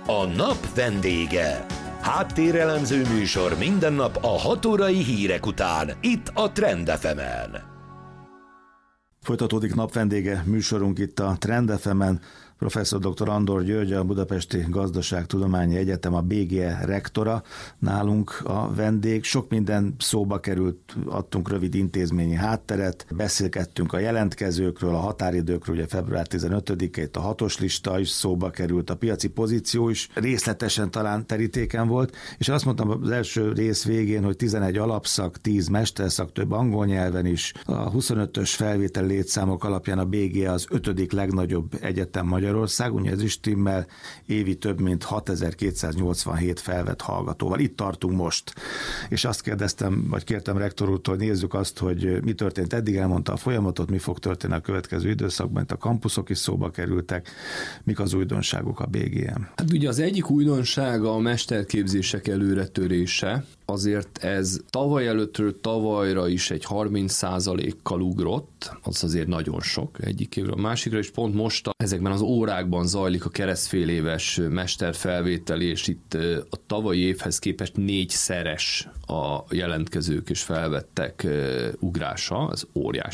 A nap vendége. Háttérelemző műsor minden nap a 6 órai hírek után, itt a Trend FM-en. Folytatódik nap vendége műsorunk itt a Trend FM-en. Professzor dr. Andor György, a Budapesti Gazdaságtudományi Egyetem, a BGE rektora, nálunk a vendég. Sok minden szóba került, adtunk rövid intézményi hátteret, beszélgettünk a jelentkezőkről, a határidőkről, ugye február 15-ét a 6-os lista is szóba került, a piaci pozíció is részletesen talán terítéken volt, és azt mondtam az első rész végén, hogy 11 alapszak, 10 mesterszak, több angol nyelven is. A 25-ös felvétel létszámok alapján a BGE az 5. legnagyobb egyetem Magyarországon, ugye ez is stimmel, évi több mint 6287 felvett hallgatóval. Itt tartunk most. És azt kérdeztem, vagy kértem rektor úrtól, hogy nézzük azt, hogy mi történt eddig, elmondta a folyamatot, mi fog történni a következő időszakban, itt a kampuszok is szóba kerültek, mik az újdonságok a BGE-n. Hát ugye az egyik újdonsága a mesterképzések előretörése, azért ez tavaly előttről tavalyra is egy 30%-kal ugrott, az azért nagyon sok egyik évről a másikra, és pont most ezekben az órákban zajlik a keresztféléves mesterfelvétel, és itt a tavalyi évhez képest 4-szeres a jelentkezők és felvettek ugrása, ez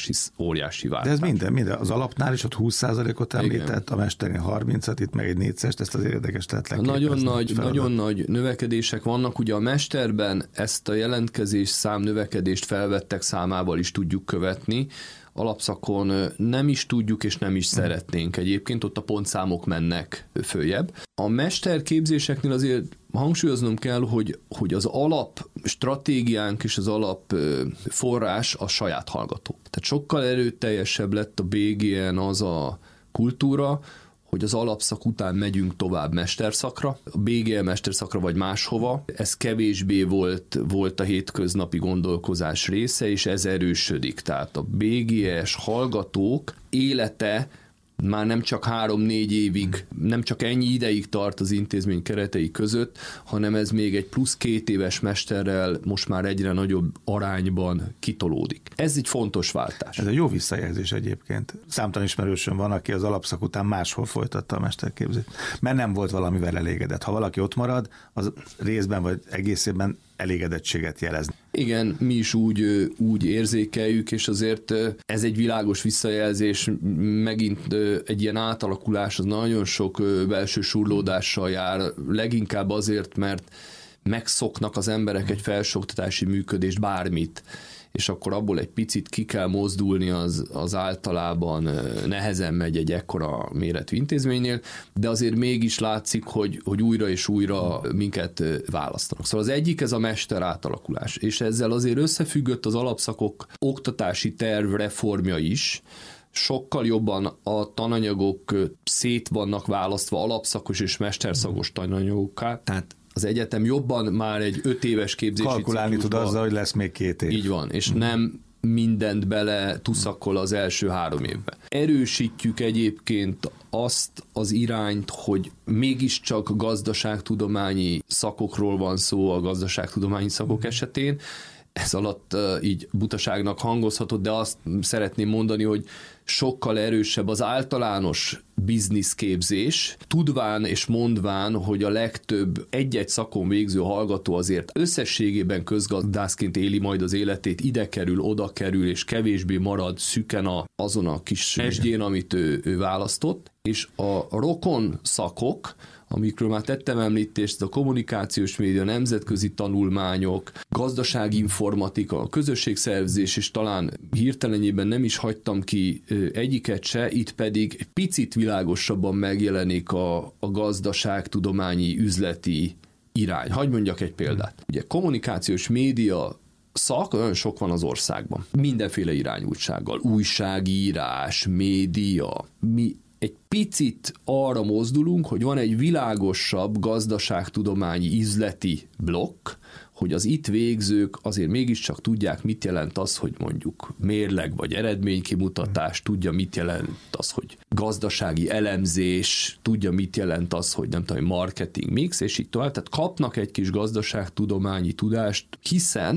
óriási változás. De ez minden, az alapnál is ott 20%-ot említett, a mesternél 30-at, itt meg egy 4-szerest, ezt az érdekes lehet leképezni. Nagyon nagy növekedések vannak, ugye a mesterben ezt a jelentkezés szám növekedést felvettek számával is tudjuk követni, alapszakon nem is tudjuk és nem is szeretnénk egyébként, ott a pontszámok mennek följebb. A mesterképzéseknél azért hangsúlyoznom kell, hogy az alap stratégiánk és az alap forrás a saját hallgató. Tehát sokkal erőteljesebb lett a BGE-n az a kultúra, hogy az alapszak után megyünk tovább mesterszakra, a BGE mesterszakra vagy máshova. Ez kevésbé volt a hétköznapi gondolkozás része, és ez erősödik. Tehát a BGE-s hallgatók élete már nem csak 3-4 évig, nem csak ennyi ideig tart az intézmény keretei között, hanem ez még egy plusz 2 éves mesterrel most már egyre nagyobb arányban kitolódik. Ez egy fontos váltás. Ez egy jó visszajelzés egyébként. Számtalan ismerősöm van, aki az alapszak után máshol folytatta a mesterképzést, mert nem volt valamivel elégedett. Ha valaki ott marad, az részben vagy egészében elégedettséget jelez. Igen, mi is úgy érzékeljük, és azért ez egy világos visszajelzés, megint egy ilyen átalakulás, az nagyon sok belső surlódással jár, leginkább azért, mert megszoknak az emberek egy felsőoktatási működést, bármit, és akkor abból egy picit ki kell mozdulni, az általában nehezen megy egy ekkora méretű intézménynél, de azért mégis látszik, hogy újra és újra minket választanak. Szóval az egyik ez a mester átalakulás, és ezzel azért összefüggött az alapszakok oktatási terv reformja is, sokkal jobban a tananyagok szét vannak választva alapszakos és mesterszakos tananyagokká, tehát az egyetem jobban már egy 5 éves képzési kalkulálni tud azzal, hogy lesz még 2 év. Így van, és nem mindent bele tuszakol az első 3 évben. Erősítjük egyébként azt az irányt, hogy mégiscsak gazdaságtudományi szakokról van szó a gazdaságtudományi szakok esetén. Ez alatt így butaságnak hangozhatott, de azt szeretném mondani, hogy sokkal erősebb az általános bizniszképzés, tudván és mondván, hogy a legtöbb egy-egy szakon végző hallgató azért összességében közgazdászként éli majd az életét, ide kerül, oda kerül, és kevésbé marad szüken azon a kis esdjén, amit ő választott, és a rokon szakok, amikről már tettem említést, a kommunikációs média, nemzetközi tanulmányok, gazdasági informatika, közösségszervezés, és talán hirtelenjében nem is hagytam ki egyiket se, itt pedig egy picit világosabban megjelenik a gazdaságtudományi üzleti irány. Hadd mondjak egy példát. Ugye kommunikációs média szak olyan sok van az országban. Mindenféle irányultsággal. Újságírás, média, mi egy picit arra mozdulunk, hogy van egy világosabb gazdaságtudományi üzleti blokk, hogy az itt végzők azért mégiscsak tudják, mit jelent az, hogy mondjuk mérleg vagy eredménykimutatás, tudja, mit jelent az, hogy gazdasági elemzés, tudja, mit jelent az, hogy nem tudom, marketing mix, és így tovább. Tehát kapnak egy kis gazdaságtudományi tudást, hiszen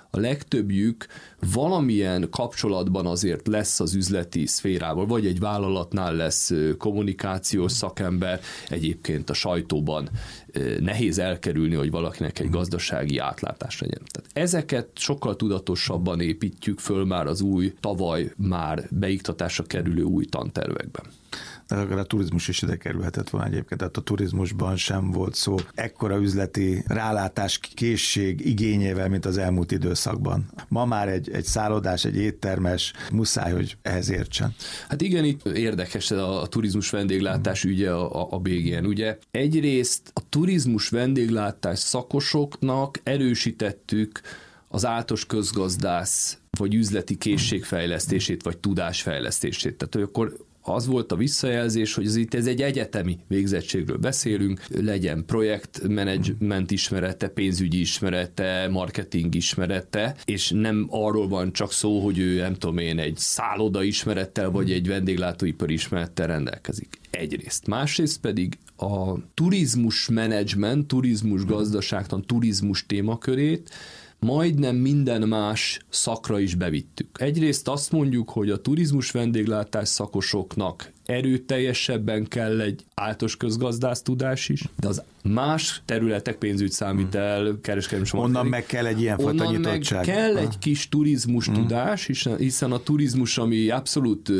a legtöbbjük valamilyen kapcsolatban azért lesz az üzleti szférával, vagy egy vállalatnál lesz kommunikációs szakember, egyébként a sajtóban nehéz elkerülni, hogy valakinek egy gazdasági átlátás legyen. Tehát ezeket sokkal tudatosabban építjük föl már az új, tavaly már beiktatásra kerülő új tantervekben. De a turizmus is ide kerülhetett volna egyébként, tehát a turizmusban sem volt szó ekkora üzleti rálátás, készség igényével, mint az elmúlt időszakban. Ma már egy szállodás, egy éttermes muszáj, hogy ehhez értsen. Hát igen, itt érdekes a turizmus vendéglátás ügye a BGN. Ugye egyrészt a turizmus vendéglátás szakosoknak erősítettük az általános közgazdász vagy üzleti készségfejlesztését, vagy tudásfejlesztését. Tehát, hogy akkor az volt a visszajelzés, hogy ez egy egyetemi végzettségről beszélünk, legyen projektmenedzsment ismerete, pénzügyi ismerete, marketing ismerete, és nem arról van csak szó, hogy ő, nem tudom én, egy szálloda ismerettel, vagy egy vendéglátóipar ismerettel rendelkezik. Egyrészt. Másrészt pedig a turizmus menedzsment, turizmus gazdaságtan, turizmus témakörét majdnem minden más szakra is bevittük. Egyrészt azt mondjuk, hogy a turizmus vendéglátás szakosoknak erőteljesebben kell egy általános közgazdász tudás is, de az más területek, pénzügyszámítel, kereskedelmi, onnan meg kell egy ilyenfajta nyitottság. Kell egy kis turizmus tudás, hiszen a turizmus, ami abszolút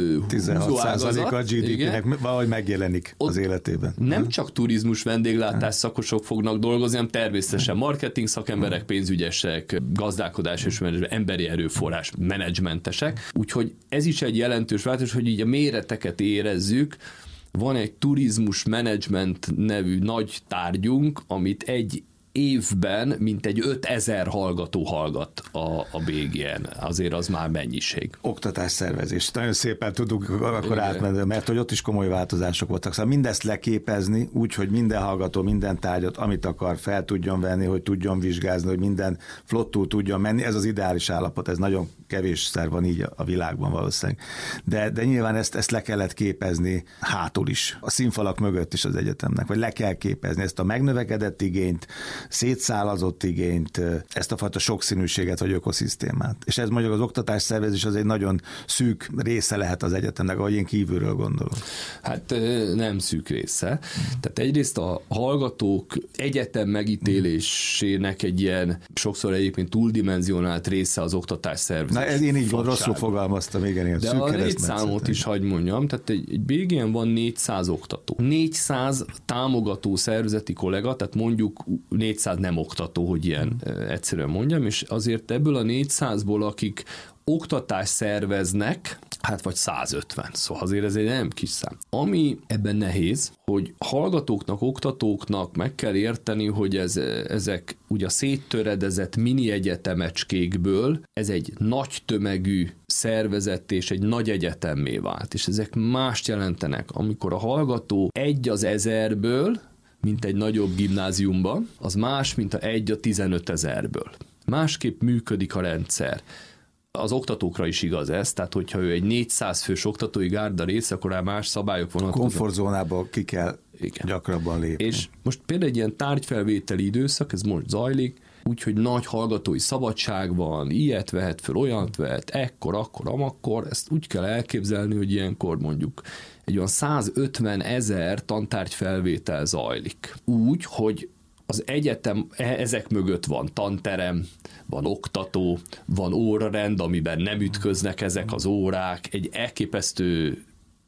16% a GDP-nek valahogy megjelenik az életében. Nem csak turizmus vendéglátás szakosok fognak dolgozni, hanem természetesen marketing szakemberek, pénzügyesek, gazdálkodás és emberi erőforrás menedzsmentesek. Úgyhogy ez is egy jelentős változás, hogy így a méreteket érezzük. Van egy turizmus menedzsment nevű nagy tárgyunk, amit egy évben mintegy 5000 hallgató hallgat a BGN. Azért az már mennyiség. Oktatásszervezés. Nagyon szépen tudunk akkor átmenni, mert hogy ott is komoly változások voltak. Szóval mindezt leképezni úgy, hogy minden hallgató minden tárgyat, amit akar, fel tudjon venni, hogy tudjon vizsgázni, hogy minden flottul tudjon menni. Ez az ideális állapot, ez nagyon kevésszer van így a világban valószínűleg. De nyilván ezt le kellett képezni hátul is, a színfalak mögött is az egyetemnek, vagy le kell képezni ezt a megnövekedett igényt, szétszálazott igényt, ezt a fajta sokszínűséget vagy ökoszisztémát. És ez mondjuk az oktatásszervezés az egy nagyon szűk része lehet az egyetemnek, ahogy én kívülről gondolom. Hát nem szűk része. Tehát egyrészt a hallgatók egyetem megítélésének egy ilyen sokszor egyébként túldimenzionált része az oktatásszervezés. Na ez én így rosszul fogalmaztam, igen. De a létszámot is hagy mondjam, tehát egy BGN van 400 oktató. 400 támogató szervezeti kollega, tehát mondjuk 400 nem oktató, hogy ilyen egyszerűen mondjam, és azért ebből a 400-ból, akik oktatást szerveznek, hát vagy 150, szóval azért ez egy nem kis szám. Ami ebben nehéz, hogy hallgatóknak, oktatóknak meg kell érteni, hogy ezek ugye a széttöredezett mini egyetemecskékből ez egy nagy tömegű szervezet és egy nagy egyetemmé vált, és ezek mást jelentenek, amikor a hallgató 1 az 1000-ből, mint egy nagyobb gimnáziumban, az más, mint a 1 a 15 000-ből. Másképp működik a rendszer. Az oktatókra is igaz ez, tehát hogyha ő egy 400 fős oktatói gárda része, akkor rá más szabályok vonatkoznak. Komfortzónából ki kell gyakrabban lépni. És most például egy ilyen tárgyfelvételi időszak, ez most zajlik, úgyhogy nagy hallgatói szabadság van, ilyet vehet föl, olyant vehet, ekkor, akkor, amakkor, ezt úgy kell elképzelni, hogy ilyenkor mondjuk egy olyan 150 000 tantárgyfelvétel zajlik. Úgy, hogy az egyetem ezek mögött van tanterem, van oktató, van órarend, amiben nem ütköznek ezek az órák, egy elképesztő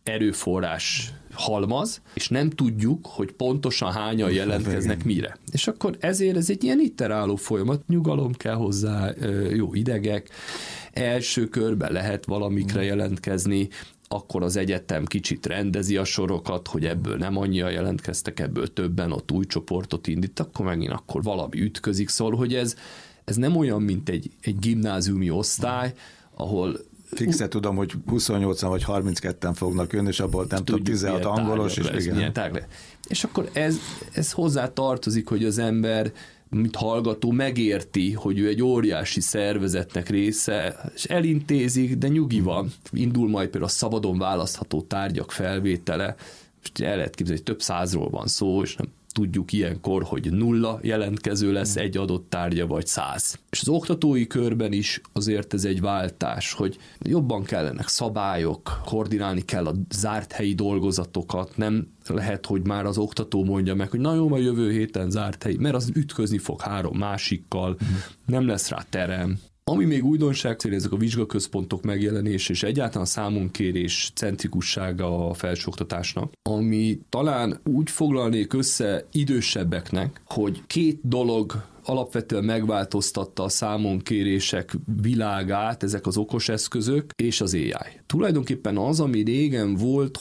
erőforrás halmaz, és nem tudjuk, hogy pontosan hányan jelentkeznek mire. És akkor ezért ez egy ilyen iteráló folyamat, nyugalom kell hozzá, jó idegek, első körben lehet valamikre jelentkezni, akkor az egyetem kicsit rendezi a sorokat, hogy ebből nem annyian jelentkeztek, ebből többen, ott új csoportot indít, akkor megint akkor valami ütközik, szóval, hogy ez nem olyan, mint egy gimnáziumi osztály, ahol fixe tudom, hogy 28-an vagy 32-en fognak jönni, és abból nem tudom, 16 angolos, és igen. És akkor ez hozzá tartozik, hogy az ember, mint hallgató, megérti, hogy ő egy óriási szervezetnek része, és elintézik, de nyugi van. Indul majd például a szabadon választható tárgyak felvétele, és el lehet képzelni, hogy több 100-ról van szó, és tudjuk ilyenkor, hogy 0 jelentkező lesz egy adott tárgya, vagy 100. És az oktatói körben is azért ez egy váltás, hogy jobban kellenek szabályok, koordinálni kell a zárt helyi dolgozatokat, nem lehet, hogy már az oktató mondja meg, hogy na jó, majd jövő héten zárt helyi, mert az ütközni fog 3 másikkal, nem lesz rá terem. Ami még újdonság, ezek a vizsgaközpontok megjelenése és egyáltalán a számonkérés centrikussága a felsőoktatásnak, ami talán úgy foglalnék össze idősebbeknek, hogy 2 dolog alapvetően megváltoztatta a számonkérések világát, ezek az okos eszközök és az AI. Tulajdonképpen az, ami régen volt,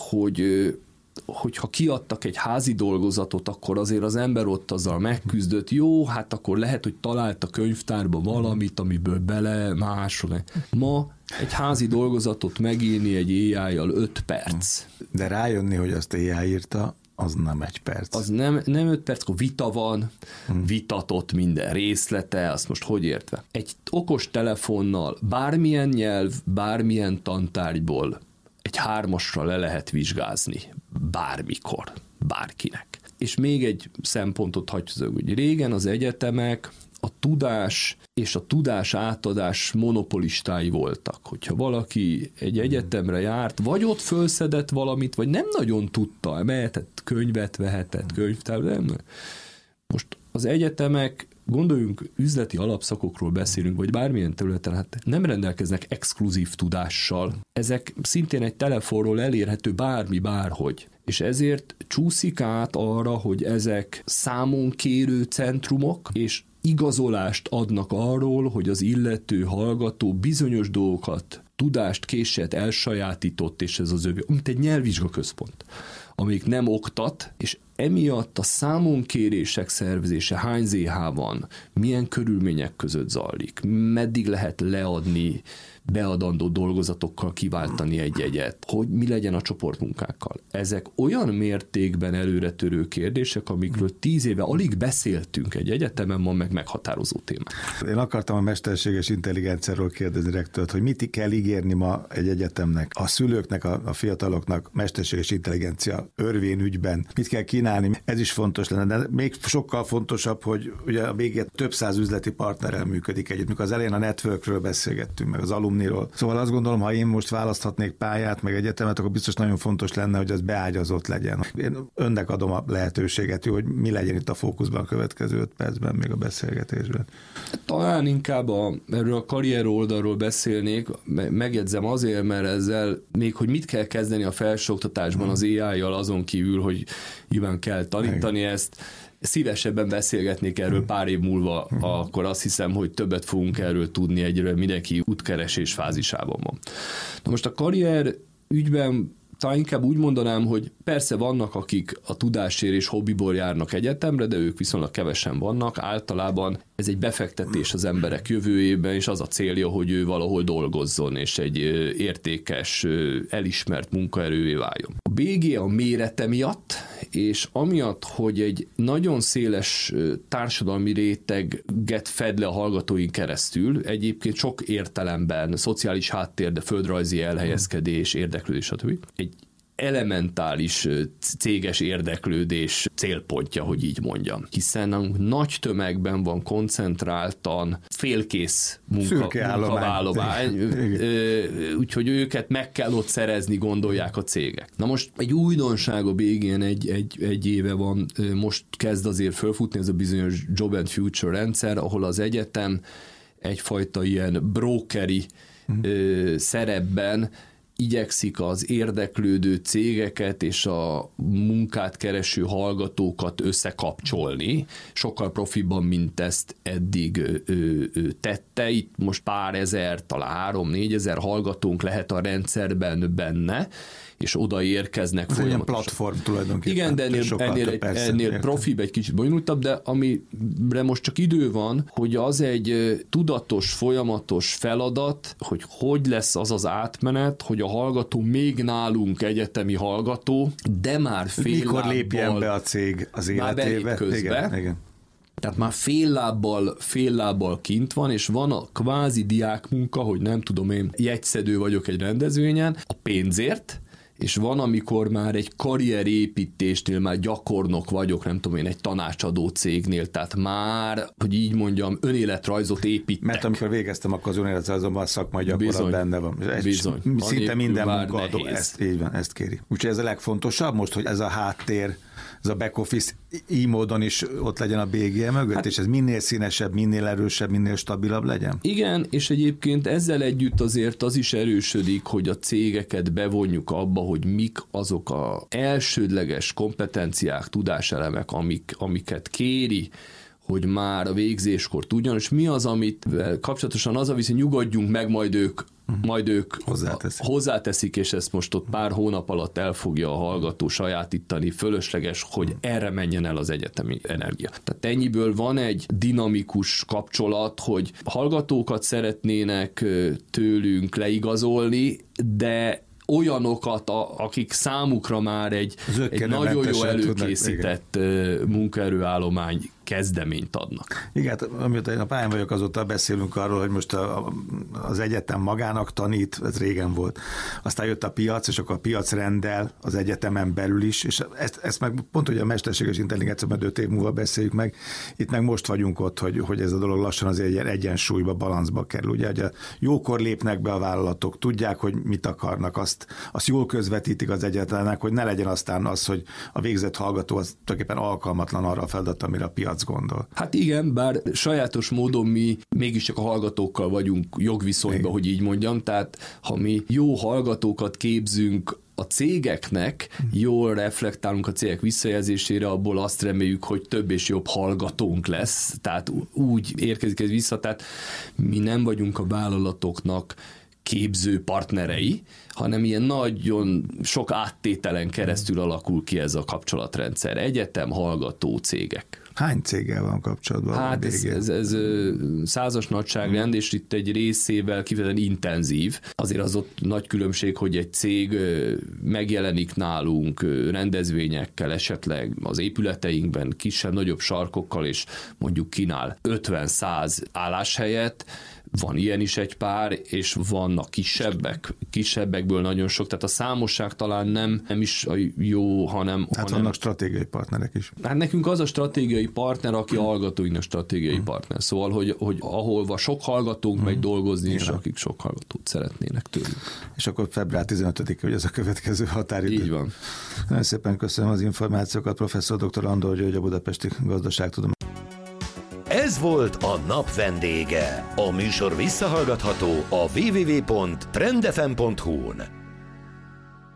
hogyha kiadtak egy házi dolgozatot, akkor azért az ember ott azzal megküzdött, jó, hát akkor lehet, hogy talált a könyvtárba valamit, amiből bele máshol. Ma egy házi dolgozatot megírni egy AI-jal 5 perc. De rájönni, hogy azt AI írta, az nem 1 perc. Az nem 5 perc, akkor vita van, vitatott minden részlete, azt most hogy értve. Egy okos telefonnal bármilyen nyelv, bármilyen tantárgyból egy 3-asra le lehet vizsgázni. Bármikor. Bárkinek. És még egy szempontot hagyjuk, hogy régen az egyetemek a tudás és a tudás átadás monopolistái voltak. Hogyha valaki egy egyetemre járt, vagy ott fölszedett valamit, vagy nem nagyon tudta, mehetett könyvet, vehetett könyvtár, nem. Most az egyetemek, gondoljunk, üzleti alapszakokról beszélünk, vagy bármilyen területen, hát nem rendelkeznek exkluzív tudással. Ezek szintén egy telefonról elérhető bárhogy. És ezért csúszik át arra, hogy ezek számonkérő centrumok, és igazolást adnak arról, hogy az illető hallgató bizonyos dolgokat, tudást, készséget elsajátított, és ez az övé, mint egy nyelvvizsgaközpont, amelyik nem oktat, és emiatt a számonkérések szervezése hány ZH van, milyen körülmények között zajlik, meddig lehet leadni, beadandó dolgozatokkal kiváltani egy jegyet, hogy mi legyen a csoportmunkákkal. Ezek olyan mértékben előretörő kérdések, amikről 10 éve alig beszéltünk egy egyetemen, ma meg meghatározó témák. Én akartam a mesterséges intelligenciáról kérdezni rektort, hogy mit kell ígérni ma egy egyetemnek, a szülőknek, a fiataloknak mesterséges intelligencia örvényügyben, mit kell kínálni, ez is fontos lenne, de még sokkal fontosabb, hogy ugye a végén több 100 üzleti partnerrel működik együtt, mikor az elején a networkről beszélgettünk, meg az alumniról. Szóval azt gondolom, ha én most választhatnék pályát, meg egyetemet, akkor biztos nagyon fontos lenne, hogy az beágyazott legyen. Én önnek adom a lehetőséget, hogy mi legyen itt a fókuszban a következő 5 percben, még a beszélgetésben. Talán inkább erről a karrier oldalról beszélnék, megjegyzem azért, mert ezzel még, hogy mit kell kezdeni a felsőoktatásban az AI-jal azon kívül, hogy nyilván kell tanítani ezt, szívesebben beszélgetnék erről pár év múlva, akkor azt hiszem, hogy többet fogunk erről tudni, egyre mindenki útkeresés fázisában van. Na most a karrier ügyben talán inkább úgy mondanám, hogy persze vannak, akik a tudásért és hobbiból járnak egyetemre, de ők viszonylag kevesen vannak. Általában ez egy befektetés az emberek jövőjében, és az a célja, hogy ő valahol dolgozzon, és egy értékes, elismert munkaerővé váljon. A BG a mérete miatt, és amiatt, hogy egy nagyon széles társadalmi réteget fed le a hallgatóin keresztül, egyébként sok értelemben szociális háttér, de földrajzi elhelyezkedés, érdeklődés, stb. Egy elementális céges érdeklődés célpontja, hogy így mondjam. Hiszen nagy tömegben van koncentráltan félkész munkaválomány, úgyhogy őket meg kell ott szerezni, gondolják a cégek. Na most egy újdonság a BG-n egy éve van, most kezd azért fölfutni ez a bizonyos Job and Future rendszer, ahol az egyetem egyfajta ilyen brokeri szerepben igyekszik az érdeklődő cégeket és a munkát kereső hallgatókat összekapcsolni. Sokkal profiban, mint ezt eddig tette. Itt most pár ezer, talán 3-4 ezer hallgatónk lehet a rendszerben benne, és oda érkeznek folyamatosan. Ilyen platform tulajdonképpen. Igen, de ennél profibb, egy kicsit bonyolultabb, de amire most csak idő van, hogy az egy tudatos, folyamatos feladat, hogy lesz az az átmenet, hogy a hallgató még nálunk egyetemi hallgató, de már fél mikor lábbal, lépjen be a cég az életébe? Igen. Tehát már fél lábbal kint van, és van a kvázi diákmunka, hogy nem tudom én, jegyszedő vagyok egy rendezvényen, a pénzért, és van, amikor már egy karrierépítésnél már gyakornok vagyok, nem tudom én, egy tanácsadó cégnél, tehát már, hogy így mondjam, önéletrajzot építek. Mert amikor végeztem, akkor az önéletrajzomban a szakmai gyakorlat Bizony, benne van. Bizony. Szinte minden munkaadó nehéz. ezt kéri. Úgyhogy ez a legfontosabb most, hogy ez a háttér, ez a back office így módon is ott legyen a BGE mögött, és ez minél színesebb, minél erősebb, minél stabilabb legyen? Igen, és egyébként ezzel együtt azért az is erősödik, hogy a cégeket bevonjuk abba, hogy mik azok az elsődleges kompetenciák, tudáselemek, amiket kéri, hogy már a végzéskor tudjon, és mi az, amit kapcsolatosan az a viszont nyugodjunk meg, majd ők hozzáteszik, és ezt most ott pár hónap alatt el fogja a hallgató sajátítani, fölösleges, hogy erre menjen el az egyetemi energia. Tehát ennyiből van egy dinamikus kapcsolat, hogy hallgatókat szeretnének tőlünk leigazolni, de olyanokat, akik számukra már egy nagyon jó előkészített munkaerőállomány kezdeményt adnak. Igen, amióta én a pályán vagyok, azóta beszélünk arról, hogy most az egyetem magának tanít, ez régen volt. Aztán jött a piac, és akkor a piac rendel az egyetemen belül is, és ezt meg pont, hogy a mesterséges intelligencia, majd 5 év múlva beszéljük meg, itt meg most vagyunk ott, hogy ez a dolog lassan azért egyensúlyba, balanszba kerül. Ugye, hogy jókor lépnek be a vállalatok, tudják, hogy mit akarnak, azt jól közvetítik az egyetemnek, hogy ne legyen aztán az, hogy a végzett hallgató az tulajdonképpen alkalmatlan arra a feladat, amire a piac gondol. Hát igen, bár sajátos módon mi mégiscsak a hallgatókkal vagyunk jogviszonyban, hogy így mondjam, tehát ha mi jó hallgatókat képzünk a cégeknek, jól reflektálunk a cégek visszajelzésére, abból azt reméljük, hogy több és jobb hallgatónk lesz, tehát úgy érkezik ez vissza, tehát mi nem vagyunk a vállalatoknak képző partnerei, hanem ilyen nagyon sok áttételen keresztül alakul ki ez a kapcsolatrendszer. Egyetem, hallgató, cégek. Hány céggel van kapcsolatban? Hát ez 100-as nagyságrend, és itt egy részével kifejezetten intenzív. Azért az ott nagy különbség, hogy egy cég megjelenik nálunk rendezvényekkel, esetleg az épületeinkben kisebb-nagyobb sarkokkal, és mondjuk kínál 50-100 álláshelyet, van ilyen is egy pár, és vannak kisebbekből nagyon sok, tehát a számosság talán nem is a jó, hanem... Hát vannak stratégiai partnerek is. Hát nekünk az a stratégiai partner, aki a hallgatóinknak stratégiai partner. Szóval, hogy ahol sok hallgatónk megy dolgozni, és akik sok hallgatót szeretnének tőlük. És akkor február 15-e, hogy ez a következő határidő. Így van. Nagyon szépen köszönöm az információkat, professzor dr. Andor György, a Budapesti Gazdaságtudományi. Ez volt a nap vendége. A műsor visszahallgatható a www.trendfm.hu-n.